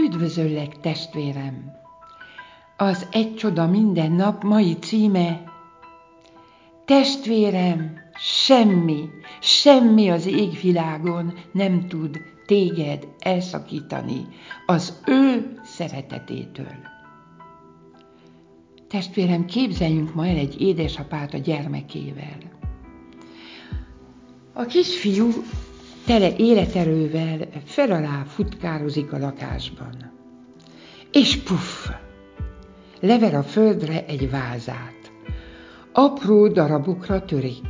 Üdvözöllek, testvérem! Az Egy csoda minden nap mai címe: Testvérem, semmi az égvilágon nem tud téged elszakítani az ő szeretetétől. Testvérem, képzeljünk ma el egy édesapát a gyermekével. A kisfiú tele életerővel fel alá futkározik a lakásban. És puff! Lever a földre egy vázát. Apró darabokra törik.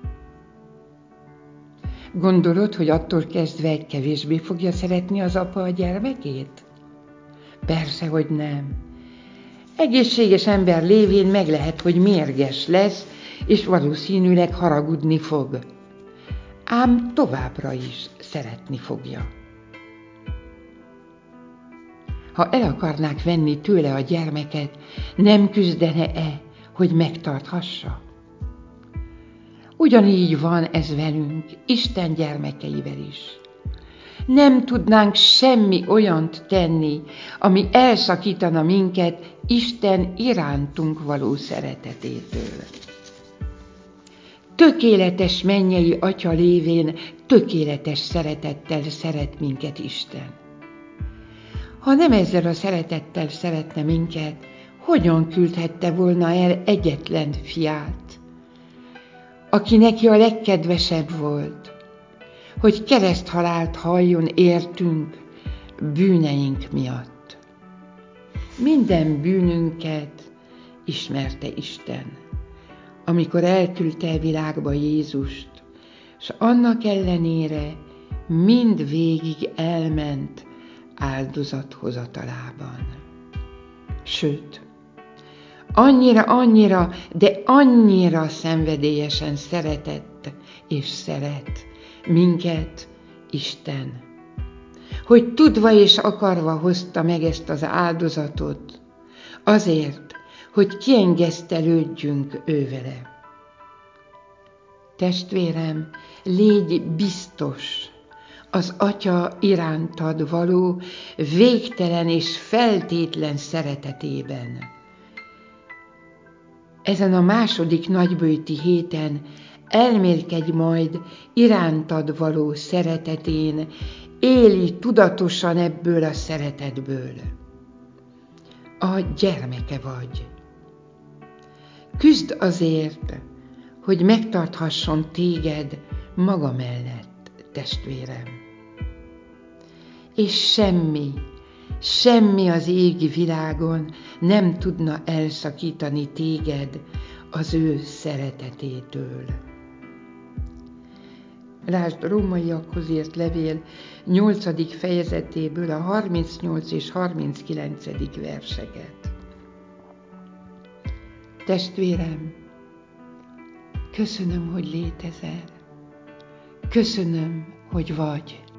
Gondolod, hogy attól kezdve kevésbé fogja szeretni az apa a gyermekét? Persze, hogy nem. Egészséges ember lévén meg lehet, hogy mérges lesz, és valószínűleg haragudni fog. Ám továbbra is szeretni fogja. Ha el akarnák venni tőle a gyermeket, nem küzdene-e, hogy megtarthassa? Ugyanígy van ez velünk, Isten gyermekeivel is. Nem tudnánk semmi olyant tenni, ami elszakítana minket Isten irántunk való szeretetétől. Tökéletes mennyei Atya lévén tökéletes szeretettel szeret minket Isten. Ha nem ezzel a szeretettel szeretne minket, hogyan küldhette volna el egyetlen fiát, aki neki a legkedvesebb volt, hogy kereszthalált halljon értünk bűneink miatt. Minden bűnünket ismerte Isten, amikor elküldte a világba Jézust, s annak ellenére mind végig elment áldozathozatalában. Sőt, annyira szenvedélyesen szeretett és szeret minket Isten, hogy tudva és akarva hozta meg ezt az áldozatot, azért, hogy kiengesztelődjünk ővele. Testvérem, légy biztos az Atya irántad való végtelen és feltétlen szeretetében. Ezen a második nagyböjti héten elmélkedj majd irántad való szeretetén, élj tudatosan ebből a szeretetből. A gyermeke vagy. Küzd azért, hogy megtarthasson téged maga mellett, testvérem. És semmi az égi világon nem tudna elszakítani téged az ő szeretetétől. Lásd Rómaiakhoz írt levél 8. fejezetéből a 38 és 39. verseket. Testvérem, köszönöm, hogy létezel. Köszönöm, hogy vagy.